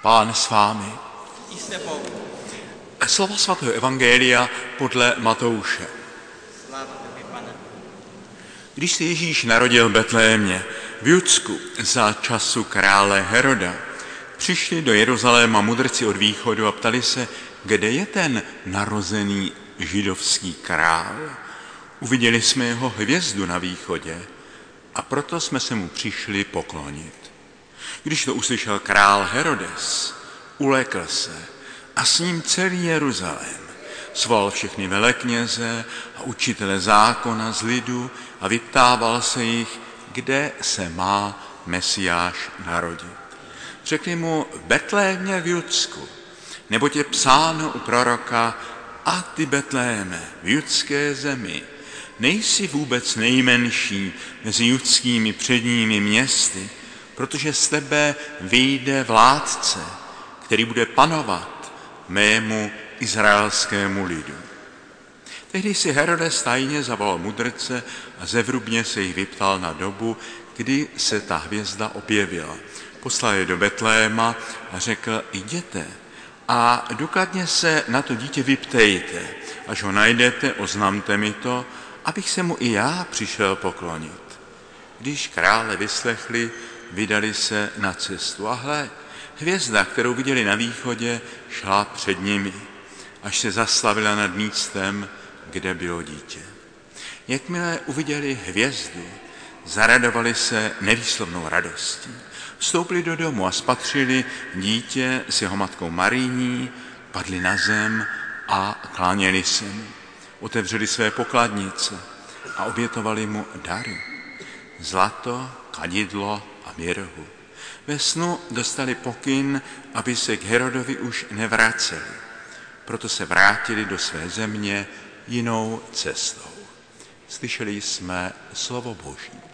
Pán s vámi. Jste Bohu. Slova svatého evangelia podle Matouše. Sláva tobě, Pane. Když se Ježíš narodil v Betlémě, v Judsku, za času krále Heroda, přišli do Jeruzaléma mudrci od východu a ptali se, kde je ten narozený židovský král. Uviděli jsme jeho hvězdu na východě a proto jsme se mu přišli poklonit. Když to uslyšel král Herodes, ulekl se a s ním celý Jeruzalém. Svolal všechny velekněze a učitele zákona z lidu a vyptával se jich, kde se má Mesiáš narodit. Řekli mu v Betlémě v Judsku, neboť je psáno u proroka: a ty Betléme v judské zemi, nejsi vůbec nejmenší mezi judskými předními městy, protože z tebe vyjde vládce, který bude panovat mému izraelskému lidu. Tehdy si Herodes tajně zavolal mudrce a zevrubně se jich vyptal na dobu, kdy se ta hvězda objevila. Poslal je do Betléma a řekl: jděte a důkladně se na to dítě vyptejte. Až ho najdete, oznamte mi to, abych se mu i já přišel poklonit. Když krále vyslechli, vydali se na cestu. A hle, hvězda, kterou viděli na východě, šla před nimi, až se zastavila nad místem, kde bylo dítě. Jakmile uviděli hvězdu, zaradovali se nevýslovnou radostí. Vstoupili do domu a spatřili dítě s jeho matkou Marií, padli na zem a kláněli se mu. Otevřeli své pokladnice a obětovali mu dary: zlato, kadidlo a mirhu. Ve snu dostali pokyn, aby se k Herodovi už nevraceli. Proto se vrátili do své země jinou cestou. Slyšeli jsme slovo Boží.